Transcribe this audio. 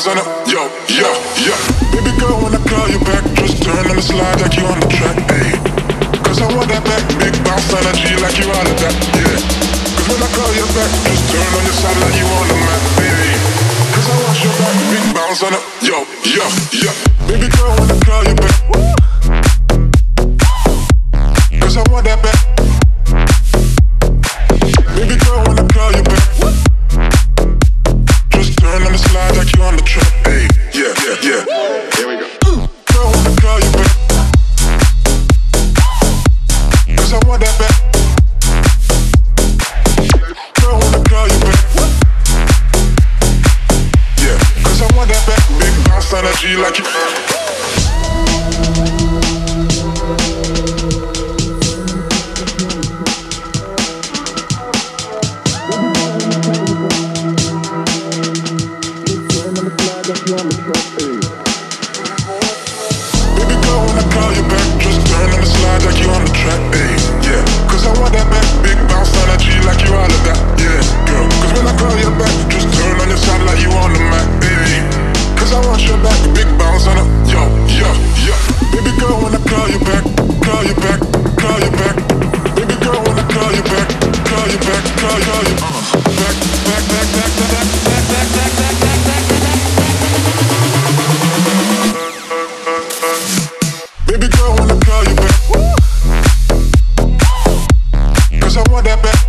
bounce on it. Yo, yo, yo. Baby girl, when I call you back, just turn on the slide like you on the track, ayy. Cause I want that back, big bounce energy like you all of that, yeah. Cause when I call you back, just turn on your side like you on the map, baby. Cause I want your back, big bounce on it. Yo, yo, yo. Baby girl, when I call you back, cause I want that back. Baby girl, when I call you back, just turn on the slide like you on the track, ayy. Yeah, yeah, yeah. Here we go. Girl, when I call you back, cause I want that back. Girl, when I call you back, yeah, cause I want that back. Big bounce energy like you. Baby girl, when I call you back, just turn on the slide like you on the track, ayy. Yeah, cause I want that back, big bounce energy like you all of that, yeah, girl. Cause when I call you back, just turn on your side like you on the mat, ayy. Cause I want your back, big bounce on it. Yo, yo, yo. Baby girl, when I call you back, call you back, call you back. Baby girl, when I call you back, call you back, call you back, back, back, back, back, back, back, back, back, back, back, back. Baby girl, when I call you back, cause I want that back.